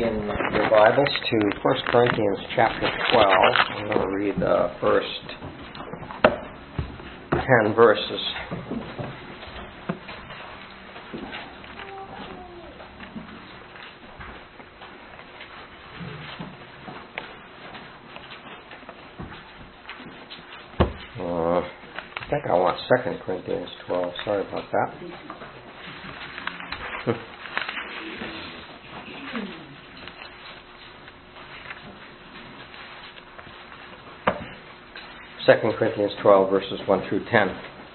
in your Bibles to 1 Corinthians chapter 12. I'm going to read the first 10 verses. I think I want 2 Corinthians 12. Sorry about that. 2 Corinthians 12, verses 1 through 10.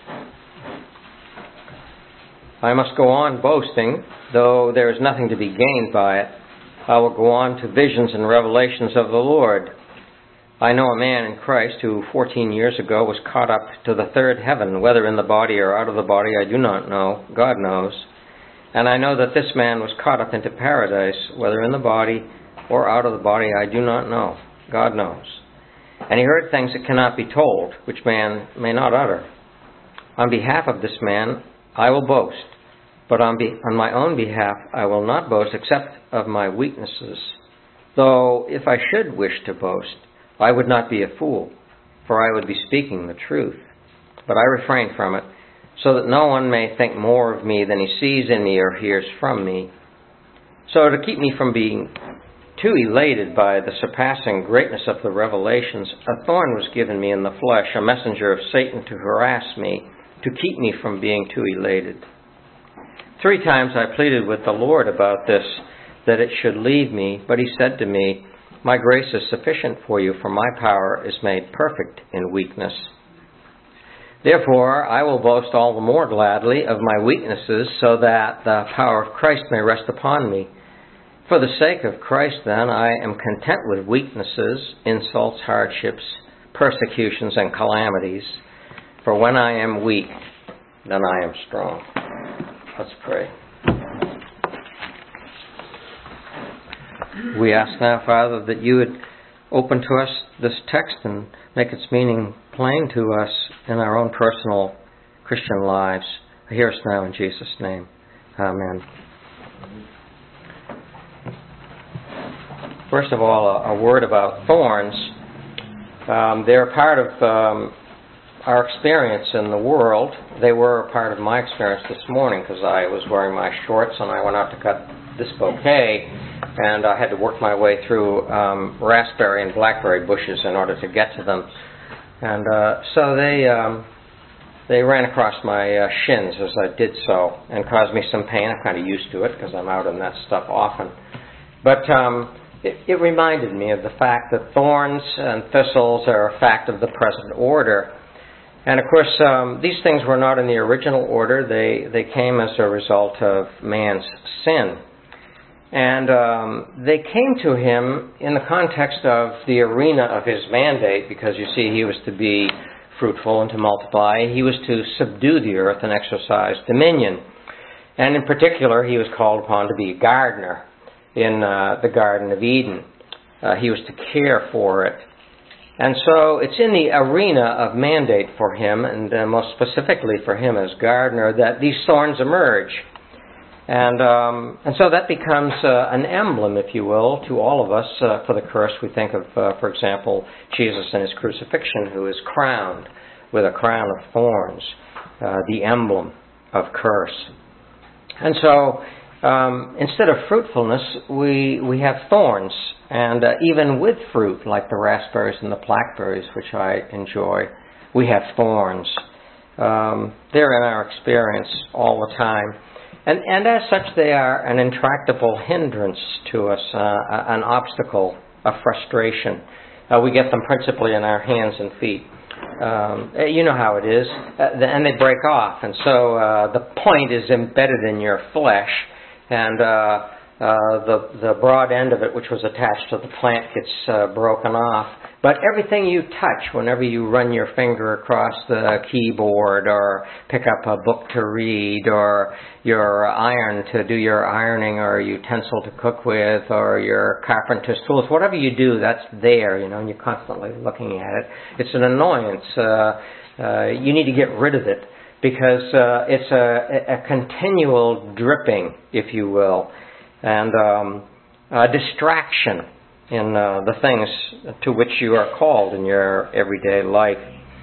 I must go on boasting, though there is nothing to be gained by it. I will go on to visions and revelations of the Lord. I know a man in Christ who 14 years ago was caught up to the third heaven, whether in the body or out of the body I do not know. God knows. And I know that this man was caught up into paradise, whether in the body or out of the body I do not know. God knows. And he heard things that cannot be told, which man may not utter. On behalf of this man I will boast, but on my own behalf I will not boast except of my weaknesses. Though if I should wish to boast, I would not be a fool, for I would be speaking the truth. But I refrain from it, so that no one may think more of me than he sees in me or hears from me. So to keep me from being too elated by the surpassing greatness of the revelations, a thorn was given me in the flesh, a messenger of Satan to harass me, to keep me from being too elated. 3 times I pleaded with the Lord about this, that it should leave me, but he said to me, "My grace is sufficient for you, for my power is made perfect in weakness." Therefore, I will boast all the more gladly of my weaknesses, so that the power of Christ may rest upon me. For the sake of Christ, then, I am content with weaknesses, insults, hardships, persecutions, and calamities. For when I am weak, then I am strong. Let's pray. We ask now, Father, that you would open to us this text and make its meaning plain to us in our own personal Christian lives. Hear us now in Jesus' name. Amen. First of all, a word about thorns. They're a part of our experience in the world. They were a part of my experience this morning because I was wearing my shorts and I went out to cut this bouquet, and I had to work my way through raspberry and blackberry bushes in order to get to them. And so they ran across my shins as I did so and caused me some pain. I'm kind of used to it because I'm out in that stuff often. But it reminded me of the fact that thorns and thistles are a fact of the present order. And of course, these things were not in the original order. They came as a result of man's sin. And they came to him in the context of the arena of his mandate, because you see, he was to be fruitful and to multiply. He was to subdue the earth and exercise dominion. And in particular, he was called upon to be a gardener in the Garden of Eden. He was to care for it. And so it's in the arena of mandate for him, and most specifically for him as gardener, that these thorns emerge. And so that becomes an emblem, if you will, to all of us for the curse. We think of, for example, Jesus and his crucifixion, who is crowned with a crown of thorns, the emblem of curse. And so instead of fruitfulness, we have thorns. And even with fruit, like the raspberries and the blackberries, which I enjoy, we have thorns. They're in our experience all the time. And as such, they are an intractable hindrance to us, an obstacle, a frustration. We get them principally in our hands and feet. You know how it is. And they break off. And so the point is embedded in your flesh, and the broad end of it, which was attached to the plant, gets broken off. But everything you touch, whenever you run your finger across the keyboard or pick up a book to read or your iron to do your ironing or a utensil to cook with or your carpenter's tools, whatever you do, that's there, and you're constantly looking at it. It's an annoyance. You need to get rid of it because it's a continual dripping, if you will. And distraction in the things to which you are called in your everyday life.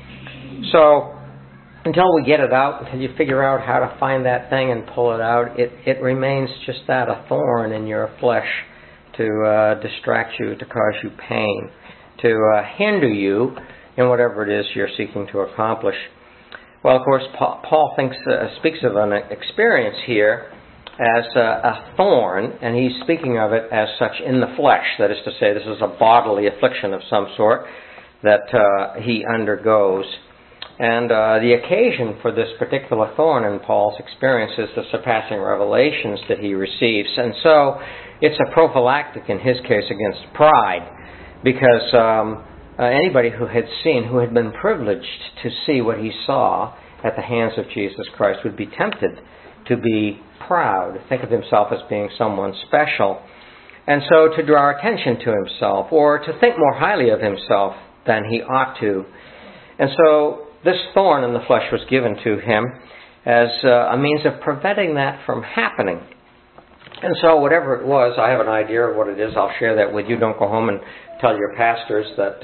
So, until we get it out, until you figure out how to find that thing and pull it out, it remains just that, a thorn in your flesh to distract you, to cause you pain, to hinder you in whatever it is you're seeking to accomplish. Well, of course, Paul speaks of an experience here as a thorn, and he's speaking of it as such in the flesh. That is to say, this is a bodily affliction of some sort that he undergoes. And the occasion for this particular thorn in Paul's experience is the surpassing revelations that he receives. And so it's a prophylactic in his case against pride, because anybody who had been privileged to see what he saw at the hands of Jesus Christ would be tempted to be proud, think of himself as being someone special, and so to draw attention to himself or to think more highly of himself than he ought to. And so this thorn in the flesh was given to him as a means of preventing that from happening. And so whatever it was, I have an idea of what it is. I'll share that with you. Don't go home and tell your pastors that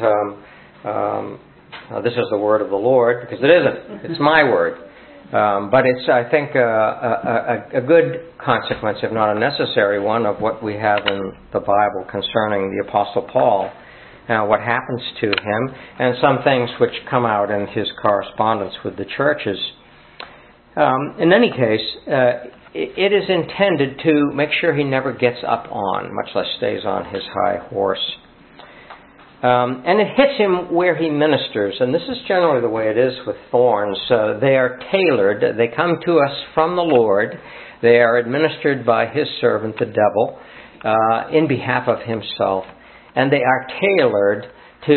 this is the word of the Lord, because it isn't. It's my word. But it's, I think, a good consequence, if not a necessary one, of what we have in the Bible concerning the Apostle Paul, what happens to him, and some things which come out in his correspondence with the churches. In any case, it is intended to make sure he never gets up on, much less stays on his high horse. And it hits him where he ministers, and this is generally the way it is with thorns. They are tailored. They come to us from the Lord. They are administered by his servant, the devil, in behalf of himself. And they are tailored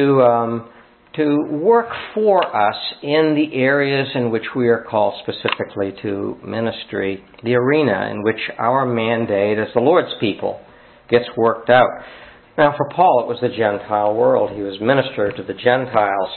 to work for us in the areas in which we are called specifically to ministry, the arena in which our mandate as the Lord's people gets worked out. Now, for Paul, it was the Gentile world. He was minister to the Gentiles.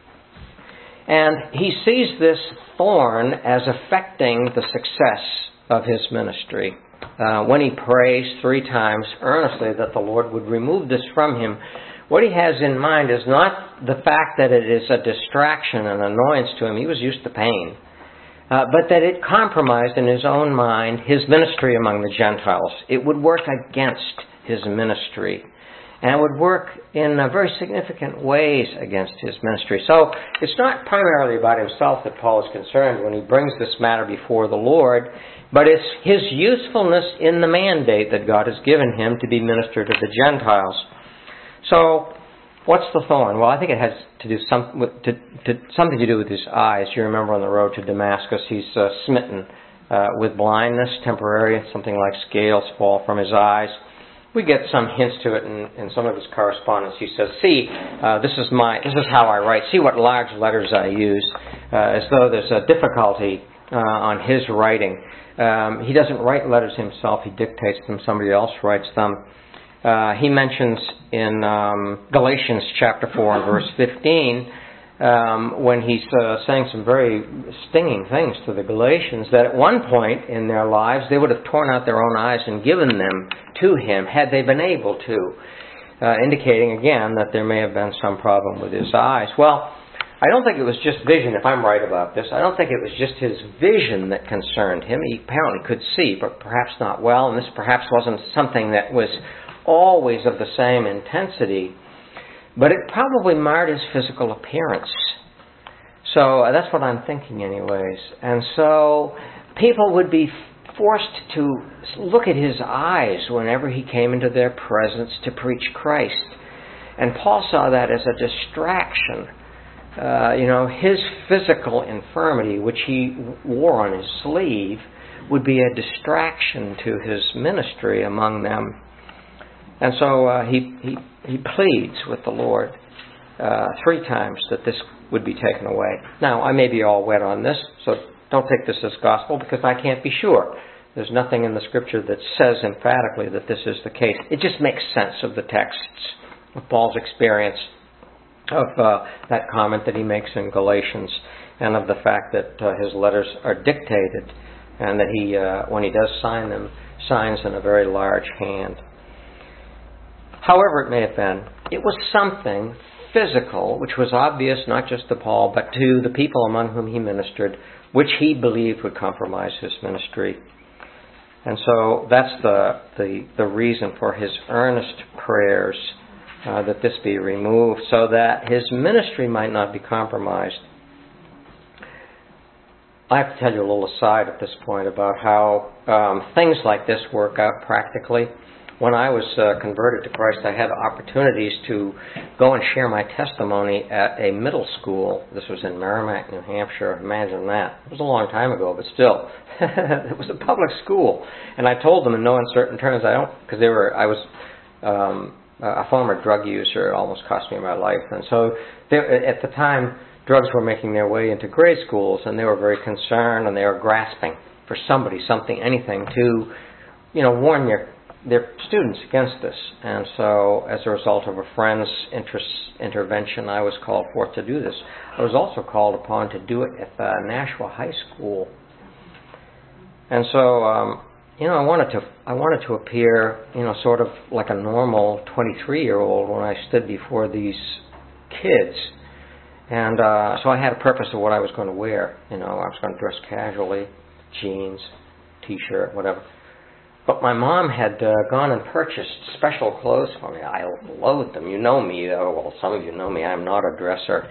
And he sees this thorn as affecting the success of his ministry. When he prays 3 times earnestly that the Lord would remove this from him, what he has in mind is not the fact that it is a distraction and annoyance to him. He was used to pain. But that it compromised in his own mind his ministry among the Gentiles. It would work against his ministry, and would work in very significant ways against his ministry. So it's not primarily about himself that Paul is concerned when he brings this matter before the Lord, but it's his usefulness in the mandate that God has given him to be minister to the Gentiles. So what's the thorn? Well, I think it has to do something to do with his eyes. You remember on the road to Damascus, he's smitten with blindness, temporary, something like scales fall from his eyes. We get some hints to it in some of his correspondence. He says, "See, this is how I write. See what large letters I use," as though there's a difficulty on his writing. He doesn't write letters himself. He dictates them. Somebody else writes them. He mentions in Galatians chapter 4 and verse 15, when he's saying some very stinging things to the Galatians, that at one point in their lives they would have torn out their own eyes and given them to him had they been able to, indicating again that there may have been some problem with his eyes. Well, I don't think it was just vision, if I'm right about this. I don't think it was just his vision that concerned him. He apparently could see, but perhaps not well, and this perhaps wasn't something that was always of the same intensity. But it probably marred his physical appearance. So that's what I'm thinking anyways. And so people would be forced to look at his eyes whenever he came into their presence to preach Christ. And Paul saw that as a distraction. His physical infirmity, which he wore on his sleeve, would be a distraction to his ministry among them. And so he pleads with the Lord 3 times that this would be taken away. Now, I may be all wet on this, so don't take this as gospel, because I can't be sure. There's nothing in the Scripture that says emphatically that this is the case. It just makes sense of the texts, of Paul's experience, of that comment that he makes in Galatians, and of the fact that his letters are dictated, and that he, when he does sign them, signs in a very large hand. However it may have been, it was something physical, which was obvious not just to Paul, but to the people among whom he ministered, which he believed would compromise his ministry. And so that's the reason for his earnest prayers that this be removed, so that his ministry might not be compromised. I have to tell you a little aside at this point about how things like this work out practically. When I was converted to Christ, I had opportunities to go and share my testimony at a middle school. This was in Merrimack, New Hampshire. Imagine that. It was a long time ago, but still. It was a public school. And I told them in no uncertain terms, because I was a former drug user. It almost cost me my life. And so at the time, drugs were making their way into grade schools, and they were very concerned, and they were grasping for somebody, something, anything to, warn their students against this. And so, as a result of a friend's intervention, I was called forth to do this. I was also called upon to do it at the Nashua High School. And so, I wanted to appear, sort of like a normal 23-year-old when I stood before these kids. And so I had a purpose of what I was going to wear. I was going to dress casually, jeans, T-shirt, whatever. But my mom had gone and purchased special clothes for me. I loathed them. You know me. Well, some of you know me. I'm not a dresser.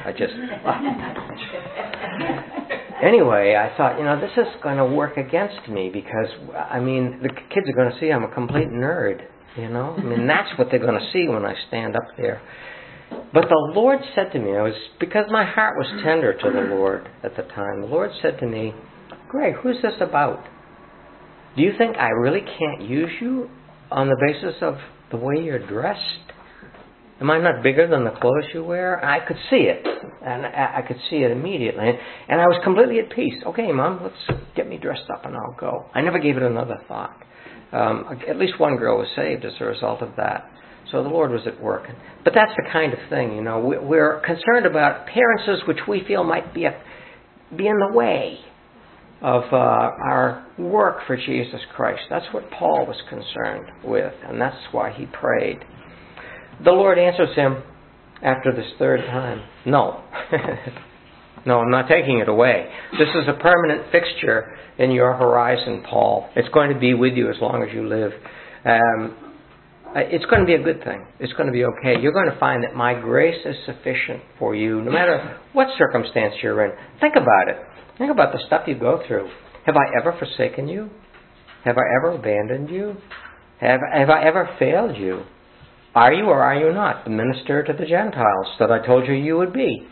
Anyway, I thought, this is going to work against me because, the kids are going to see I'm a complete nerd, That's what they're going to see when I stand up there. But the Lord said to me, because my heart was tender to the Lord at the time, the Lord said to me, Greg, who's this about? Do you think I really can't use you on the basis of the way you're dressed? Am I not bigger than the clothes you wear? I could see it, and I could see it immediately. And I was completely at peace. Okay, Mom, let's get me dressed up and I'll go. I never gave it another thought. At least one girl was saved as a result of that. So the Lord was at work. But that's the kind of thing, we're concerned about appearances which we feel might be in the way of our work for Jesus Christ. That's what Paul was concerned with, and that's why he prayed. The Lord answers him after this third time, no. No, I'm not taking it away. This is a permanent fixture in your horizon, Paul. It's going to be with you as long as you live. It's going to be a good thing. It's going to be okay. You're going to find that my grace is sufficient for you, no matter what circumstance you're in. Think about it. Think about the stuff you go through. Have I ever forsaken you? Have I ever abandoned you? Have I ever failed you? Are you or are you not the minister to the Gentiles that I told you you would be?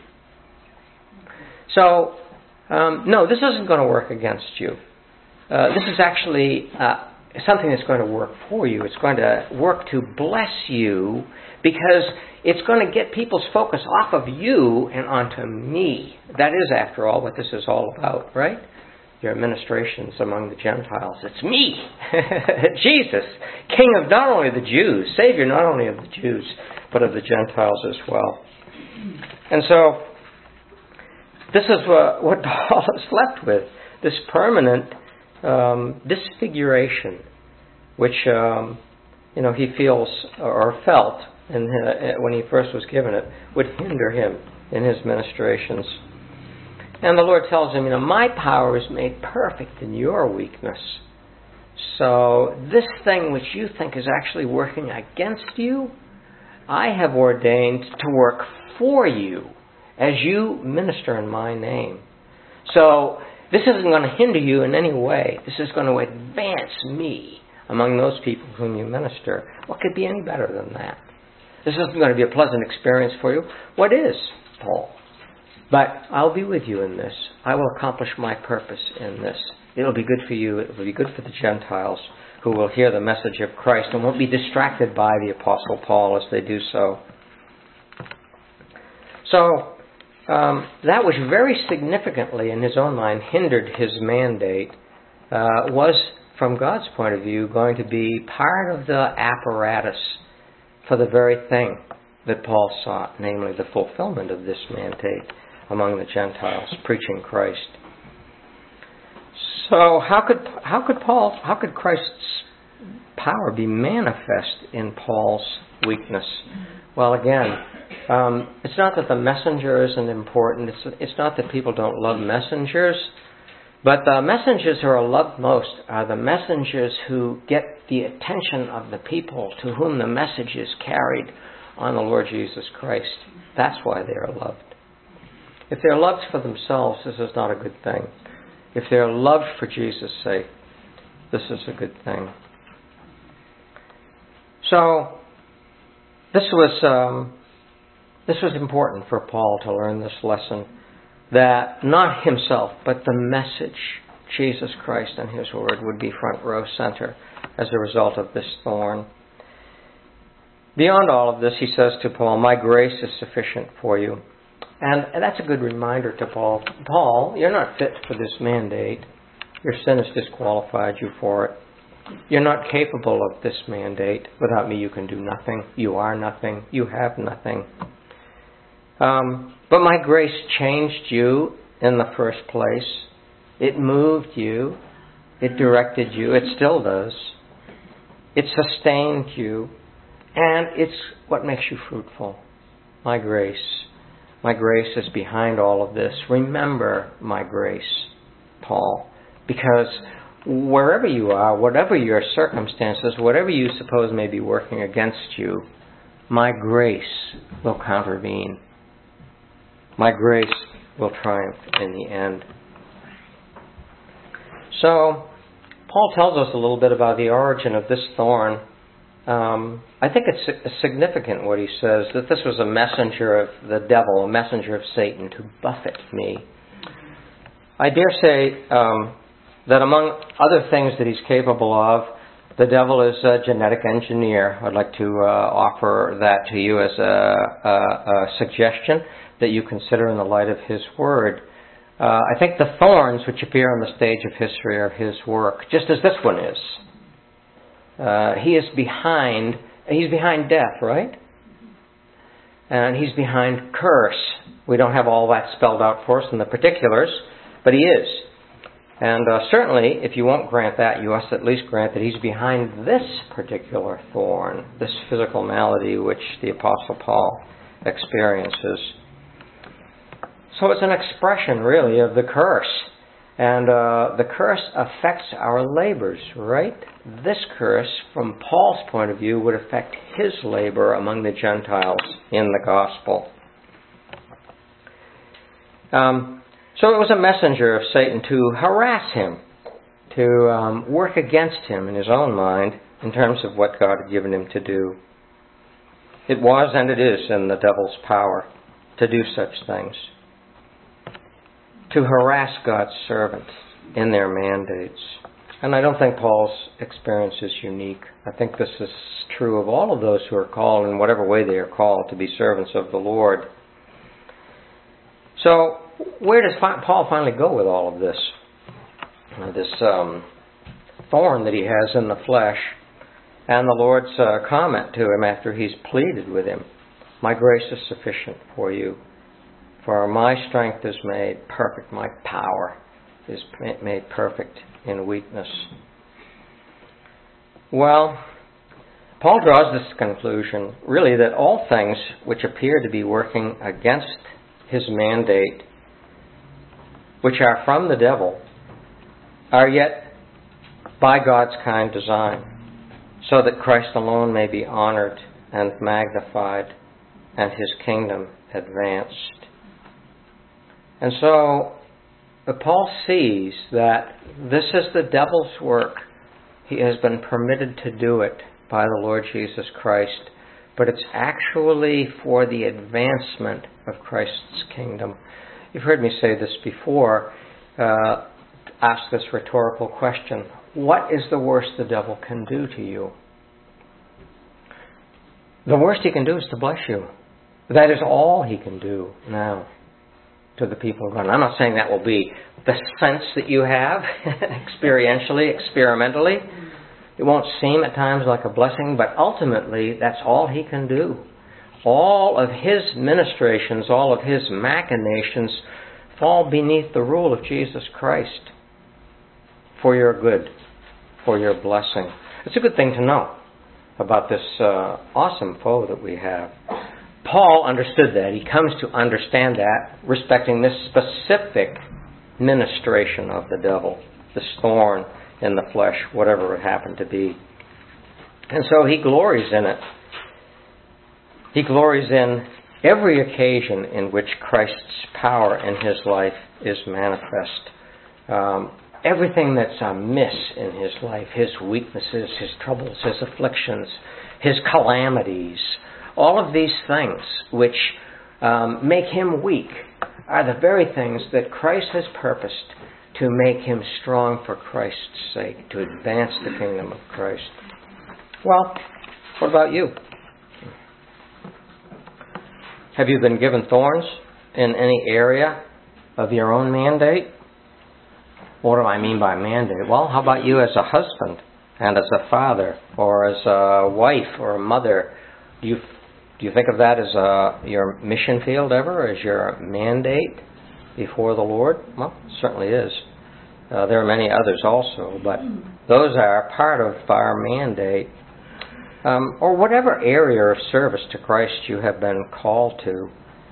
So, no, this isn't going to work against you. This is actually something that's going to work for you. It's going to work to bless you because it's going to get people's focus off of you and onto me. That is, after all, what this is all about, right? Your administrations among the Gentiles. It's me, Jesus, King of not only the Jews, Savior not only of the Jews, but of the Gentiles as well. And so, this is what Paul is left with, this permanent disfiguration, which he feels or felt when he first was given it, would hinder him in his ministrations. And the Lord tells him, my power is made perfect in your weakness. So this thing which you think is actually working against you, I have ordained to work for you as you minister in my name. So this isn't going to hinder you in any way. This is going to advance me among those people whom you minister. What could be any better than that? This isn't going to be a pleasant experience for you. What is, Paul? But I'll be with you in this. I will accomplish my purpose in this. It'll be good for you. It will be good for the Gentiles who will hear the message of Christ and won't be distracted by the Apostle Paul as they do so. So, that which very significantly in his own mind hindered his mandate was, from God's point of view, going to be part of the apparatus for the very thing that Paul sought, namely the fulfillment of this mandate among the Gentiles, preaching Christ. So how could Christ's power be manifest in Paul's weakness. Well, again, it's not that the messenger isn't important. It's not that people don't love messengers. But the messengers who are loved most are the messengers who get the attention of the people to whom the message is carried on the Lord Jesus Christ. That's why they are loved. If they're loved for themselves, this is not a good thing. If they're loved for Jesus' sake, this is a good thing. So, this was important for Paul to learn this lesson, that not himself, but the message, Jesus Christ and His Word, would be front row center as a result of this thorn. Beyond all of this, he says to Paul, "My grace is sufficient for you." And that's a good reminder to Paul. Paul, you're not fit for this mandate. Your sin has disqualified you for it. You're not capable of this mandate. Without me, you can do nothing. You are nothing. You have nothing. But my grace changed you in the first place. It moved you. It directed you. It still does. It sustained you. And it's what makes you fruitful. My grace. My grace is behind all of this. Remember my grace, Paul. Because wherever you are, whatever your circumstances, whatever you suppose may be working against you, my grace will countervene. My grace will triumph in the end. So, Paul tells us a little bit about the origin of this thorn. I think it's significant what he says, that this was a messenger of the devil, a messenger of Satan to buffet me. I dare say that among other things that he's capable of, the devil is a genetic engineer. I'd like to offer that to you as a suggestion that you consider in the light of his word. I think the thorns which appear on the stage of history are his work, just as this one is. He's behind death, right? And he's behind curse. We don't have all that spelled out for us in the particulars, but he is. And certainly, if you won't grant that, you must at least grant that he's behind this particular thorn, this physical malady which the Apostle Paul experiences. So it's an expression, really, of the curse. And the curse affects our labors, right? This curse, from Paul's point of view, would affect his labor among the Gentiles in the gospel. So it was a messenger of Satan to harass him, to work against him in his own mind in terms of what God had given him to do. It was and it is in the devil's power to do such things, to harass God's servants in their mandates. And I don't think Paul's experience is unique. I think this is true of all of those who are called, in whatever way they are called, to be servants of the Lord. So, where does Paul finally go with all of this? This thorn that he has in the flesh, and the Lord's comment to him after he's pleaded with him, "My grace is sufficient for you, for my strength is made perfect, my power is made perfect in weakness." Well, Paul draws this conclusion, really, that all things which appear to be working against his mandate, which are from the devil, are yet by God's kind design, so that Christ alone may be honored and magnified and his kingdom advanced. And so Paul sees that this is the devil's work. He has been permitted to do it by the Lord Jesus Christ, but it's actually for the advancement of Christ's kingdom. You've heard me say this before, ask this rhetorical question: what is the worst the devil can do to you? The worst he can do is to bless you. That is all he can do now to the people of God. And I'm not saying that will be the sense that you have experientially, experimentally. It won't seem at times like a blessing, but ultimately that's all he can do. All of his ministrations, all of his machinations fall beneath the rule of Jesus Christ for your good, for your blessing. It's a good thing to know. about this awesome foe that we have. Paul understood that. He comes to understand that, respecting this specific ministration of the devil, this thorn in the flesh, whatever it happened to be. And so he glories in it. He glories in every occasion in which Christ's power in his life is manifest. Everything that's amiss in his life, his weaknesses, his troubles, his afflictions, his calamities, all of these things which make him weak are the very things that Christ has purposed to make him strong for Christ's sake, to advance the kingdom of Christ. Well, what about you? Have you been given thorns in any area of your own mandate? What do I mean by mandate? Well, how about you as a husband and as a father or as a wife or a mother? Do you think of that as your mission field ever, as your mandate before the Lord? Well, it certainly is. There are many others also, but those are part of our mandate. Or whatever area of service to Christ you have been called to.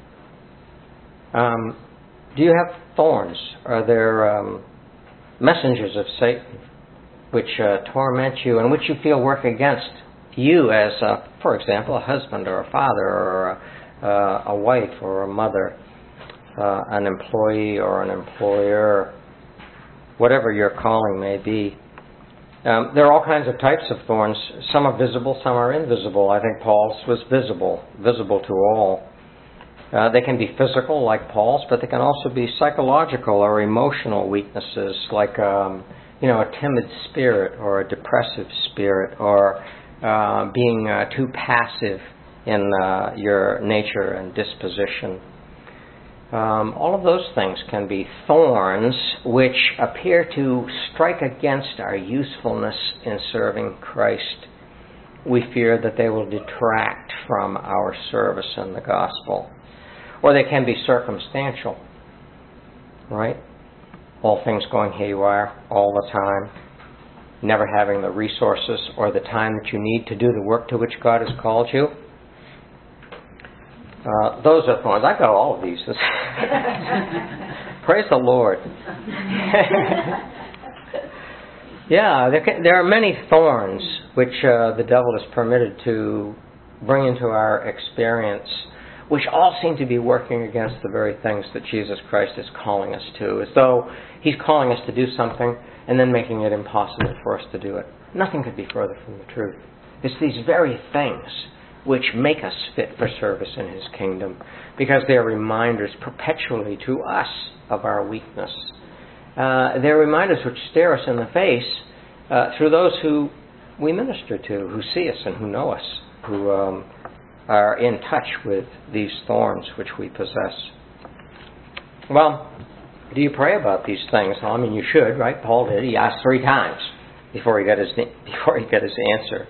Do you have thorns? Are there messengers of Satan which torment you and which you feel work against you as, for example, a husband or a father or a wife or a mother, an employee or an employer, whatever your calling may be? There are all kinds of types of thorns. Some are visible, some are invisible. I think Paul's was visible to all. They can be physical, like Paul's, but they can also be psychological or emotional weaknesses, like a timid spirit or a depressive spirit, or being too passive in your nature and disposition. All of those things can be thorns which appear to strike against our usefulness in serving Christ. We fear that they will detract from our service in the gospel. Or they can be circumstantial, right? All things going haywire all the time, never having the resources or the time that you need to do the work to which God has called you. Those are thorns. I got all of these. Praise the Lord. Yeah, there are many thorns which the devil is permitted to bring into our experience, which all seem to be working against the very things that Jesus Christ is calling us to, as though he's calling us to do something and then making it impossible for us to do it. Nothing could be further from the truth. It's these very things which make us fit for service in his kingdom, because they're reminders perpetually to us of our weakness. They're reminders which stare us in the face through those who we minister to, who see us and who know us, who are in touch with these thorns which we possess. Well, do you pray about these things? Well, I mean, you should, right? Paul did. He asked 3 times before he got his answer.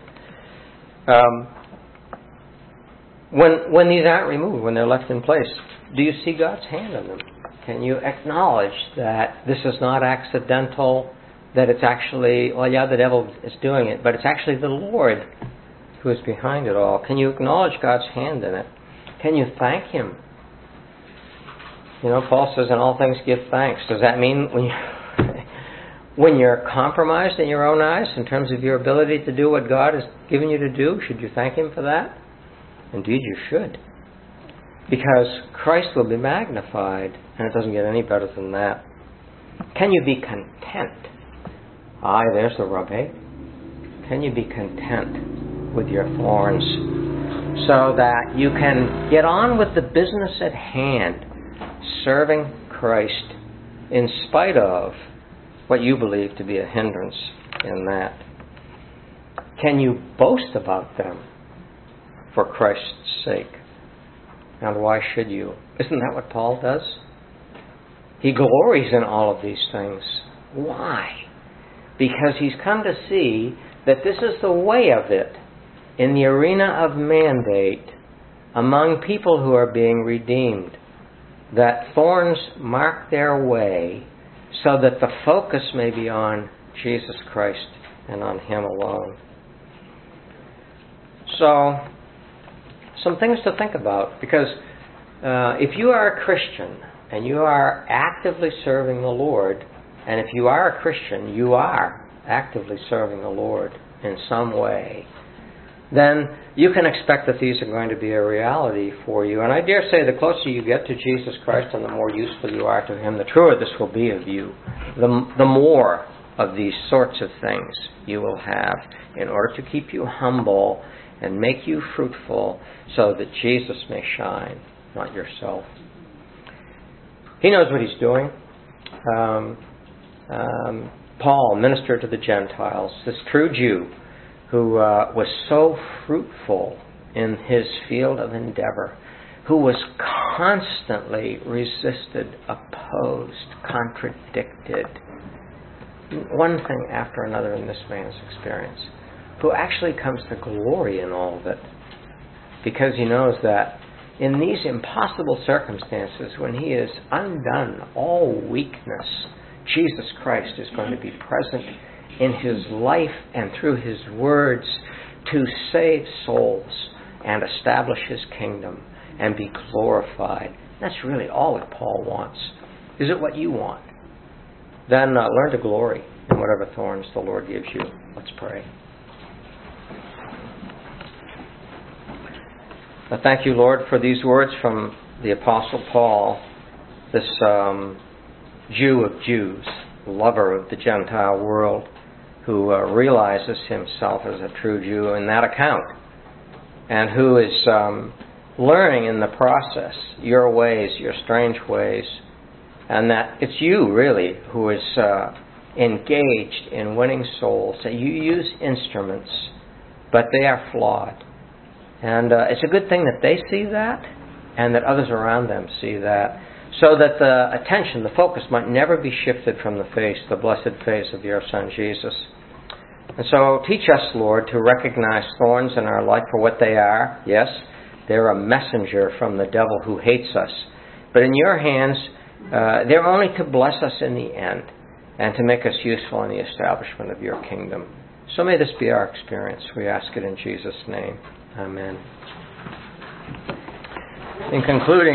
When these aren't removed, when they're left in place, do you see God's hand in them? Can you acknowledge that this is not accidental, that it's actually, well, yeah, the devil is doing it, but it's actually the Lord who is behind it all? Can you acknowledge God's hand in it? Can you thank him? You know, Paul says, in all things give thanks. Does that mean when you're compromised in your own eyes in terms of your ability to do what God has given you to do, should you thank him for that? Indeed, you should. Because Christ will be magnified, and it doesn't get any better than that. Can you be content? Aye, there's the rub, eh? Can you be content with your thorns so that you can get on with the business at hand, serving Christ in spite of what you believe to be a hindrance in that? Can you boast about them for Christ's sake? And why should you? Isn't that what Paul does? He glories in all of these things. Why? Because he's come to see that this is the way of it in the arena of mandate among people who are being redeemed. That thorns mark their way so that the focus may be on Jesus Christ and on him alone. So, some things to think about, because if you are a Christian and you are actively serving the Lord, and if you are a Christian, you are actively serving the Lord in some way, then you can expect that these are going to be a reality for you. And I dare say the closer you get to Jesus Christ and the more useful you are to Him, the truer this will be of you. The more of these sorts of things you will have in order to keep you humble and make you fruitful so that Jesus may shine, not yourself. He knows what He's doing. Paul, minister to the Gentiles, this true Jew who was so fruitful in his field of endeavor, who was constantly resisted, opposed, contradicted, one thing after another in this man's experience, who actually comes to glory in all of it, because he knows that in these impossible circumstances, when he is undone all weakness, Jesus Christ is going to be present in his life and through his words to save souls and establish his kingdom and be glorified. That's really all that Paul wants. Is it what you want? Then learn to glory in whatever thorns the Lord gives you. Let's pray. I thank you, Lord, for these words from the Apostle Paul, this Jew of Jews, lover of the Gentile world, who realizes himself as a true Jew in that account, and who is learning in the process your ways, your strange ways, and that it's you, really, who is engaged in winning souls, that you use instruments, but they are flawed. And it's a good thing that they see that, and that others around them see that, so that the attention, the focus might never be shifted from the blessed face of your Son, Jesus. And so teach us, Lord, to recognize thorns in our life for what they are. Yes, they're a messenger from the devil who hates us. But in your hands, they're only to bless us in the end and to make us useful in the establishment of your kingdom. So may this be our experience. We ask it in Jesus' name. Amen. In concluding,